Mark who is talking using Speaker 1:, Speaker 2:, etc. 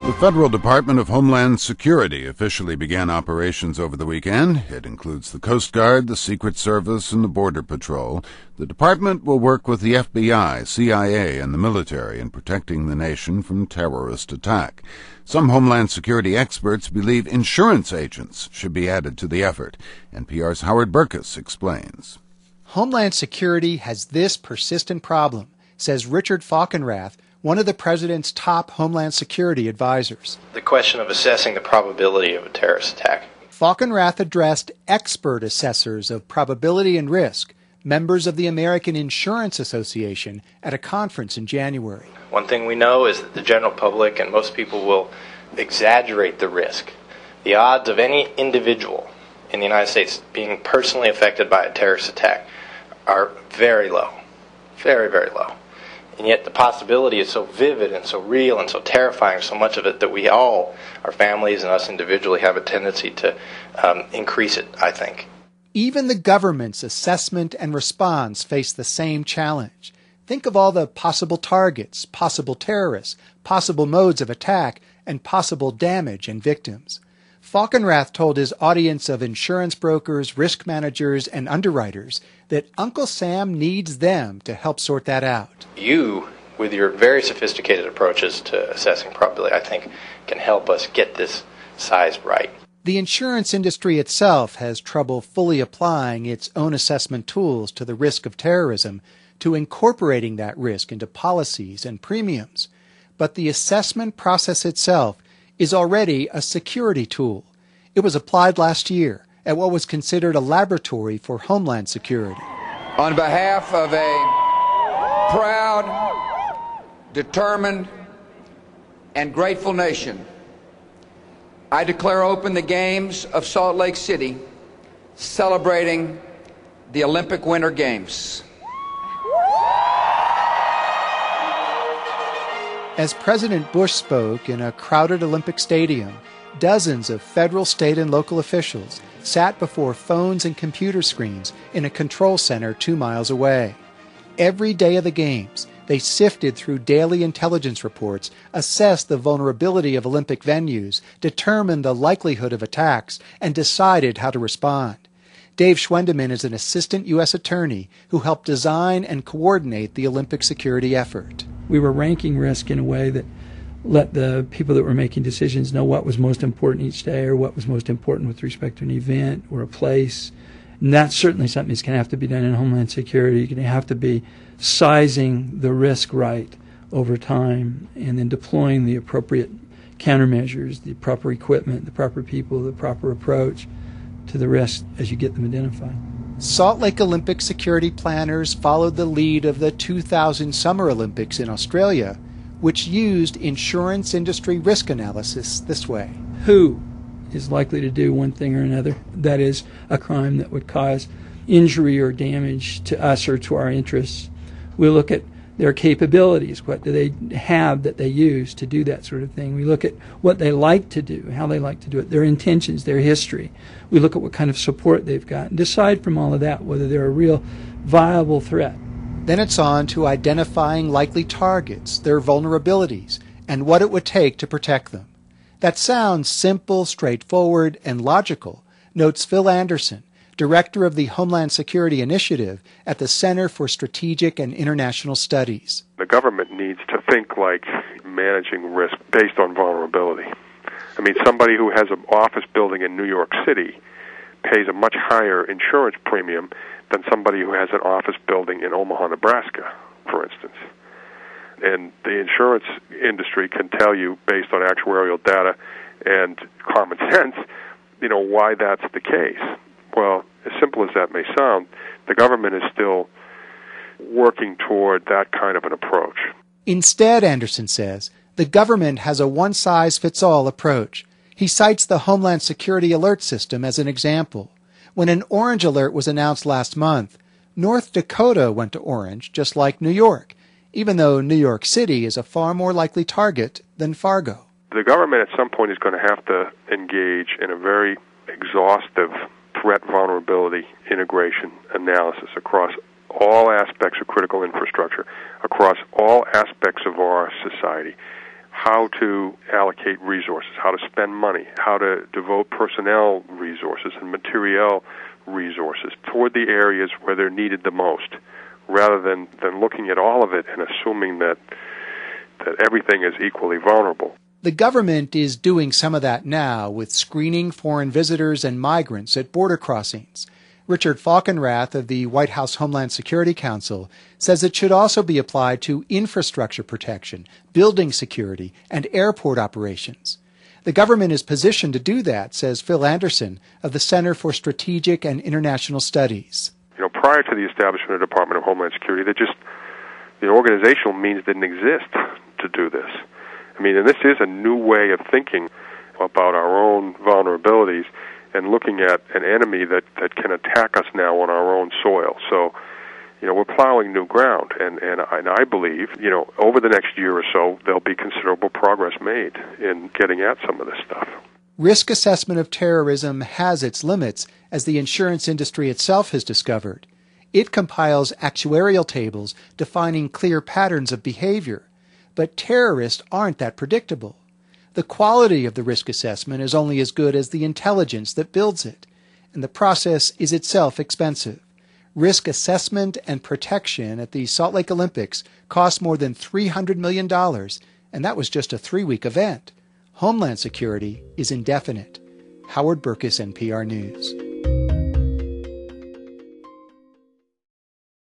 Speaker 1: The Federal Department of Homeland Security officially began operations over the weekend. It includes the Coast Guard, the Secret Service, and the Border Patrol. The department will work with the FBI, CIA, and the military in protecting the nation from terrorist attack. Some Homeland Security experts believe insurance agents should be added to the effort. NPR's Howard Burkus explains.
Speaker 2: Homeland Security has this persistent problem, says Richard Falkenrath, one of the president's top Homeland Security advisors.
Speaker 3: The question of assessing the probability of a terrorist attack.
Speaker 2: Falkenrath addressed expert assessors of probability and risk, members of the American Insurance Association, at a conference in January.
Speaker 3: One thing we know is that the general public and most people will exaggerate the risk. The odds of any individual in the United States being personally affected by a terrorist attack are very low, very, very low. And yet the possibility is so vivid and so real and so terrifying, so much of it, that we all, our families and us individually, have a tendency to increase it, I think.
Speaker 2: Even the government's assessment and response face the same challenge. Think of all the possible targets, possible terrorists, possible modes of attack, and possible damage and victims. Falkenrath told his audience of insurance brokers, risk managers, and underwriters that Uncle Sam needs them to help sort that out.
Speaker 3: You, with your very sophisticated approaches to assessing probability, I think, can help us get this size right.
Speaker 2: The insurance industry itself has trouble fully applying its own assessment tools to the risk of terrorism, to incorporating that risk into policies and premiums. But the assessment process itself is already a security tool. It was applied last year at what was considered a laboratory for Homeland Security.
Speaker 4: On behalf of a proud, determined, and grateful nation, I declare open the Games of Salt Lake City, celebrating the Olympic Winter Games.
Speaker 2: As President Bush spoke in a crowded Olympic stadium, dozens of federal, state, and local officials sat before phones and computer screens in a control center 2 miles away. Every day of the Games, they sifted through daily intelligence reports, assessed the vulnerability of Olympic venues, determined the likelihood of attacks, and decided how to respond. Dave Schwendeman is an assistant U.S. attorney who helped design and coordinate the Olympic security effort.
Speaker 5: We were ranking risk in a way that let the people that were making decisions know what was most important each day or what was most important with respect to an event or a place. And that's certainly something that's going to have to be done in Homeland Security. You're going to have to be sizing the risk right over time and then deploying the appropriate countermeasures, the proper equipment, the proper people, the proper approach to the risk as you get them identified.
Speaker 2: Salt Lake Olympic security planners followed the lead of the 2000 Summer Olympics in Australia, which used insurance industry risk analysis this way.
Speaker 5: Who is likely to do one thing or another? That is, a crime that would cause injury or damage to us or to our interests. We look at their capabilities. What do they have that they use to do that sort of thing? We look at what they like to do, how they like to do it, their intentions, their history. We look at what kind of support they've got and decide from all of that whether they're a real viable threat.
Speaker 2: Then it's on to identifying likely targets, their vulnerabilities, and what it would take to protect them. That sounds simple, straightforward, and logical, notes Phil Anderson, director of the Homeland Security Initiative at the Center for Strategic and International Studies.
Speaker 6: The government needs to think like managing risk based on vulnerability. I mean, somebody who has an office building in New York City pays a much higher insurance premium than somebody who has an office building in Omaha, Nebraska, for instance. And the insurance industry can tell you, based on actuarial data and common sense, why that's the case. Well, as simple as that may sound, the government is still working toward that kind of an approach.
Speaker 2: Instead, Anderson says, the government has a one-size-fits-all approach. He cites the Homeland Security Alert System as an example. When an orange alert was announced last month, North Dakota went to orange, just like New York, even though New York City is a far more likely target than Fargo.
Speaker 6: The government at some point is going to have to engage in a very exhaustive threat vulnerability integration analysis across all aspects of critical infrastructure, across all aspects of our society. how to allocate resources, how to spend money, how to devote personnel resources and materiel resources toward the areas where they're needed the most, rather than looking at all of it and assuming that everything is equally vulnerable.
Speaker 2: The government is doing some of that now with screening foreign visitors and migrants at border crossings. Richard Falkenrath of the White House Homeland Security Council says it should also be applied to infrastructure protection, building security, and airport operations. The government is positioned to do that, says Phil Anderson of the Center for Strategic and International Studies.
Speaker 6: Prior to the establishment of the Department of Homeland Security, the organizational means didn't exist to do this. And this is a new way of thinking about our own vulnerabilities and looking at an enemy that can attack us now on our own soil. So, we're plowing new ground, and I believe, over the next year or so, there'll be considerable progress made in getting at some of this stuff.
Speaker 2: Risk assessment of terrorism has its limits, as the insurance industry itself has discovered. It compiles actuarial tables defining clear patterns of behavior. But terrorists aren't that predictable. The quality of the risk assessment is only as good as the intelligence that builds it, and the process is itself expensive. Risk assessment and protection at the Salt Lake Olympics cost more than $300 million, and that was just a 3-week event. Homeland Security is indefinite. Howard Burkus, NPR News.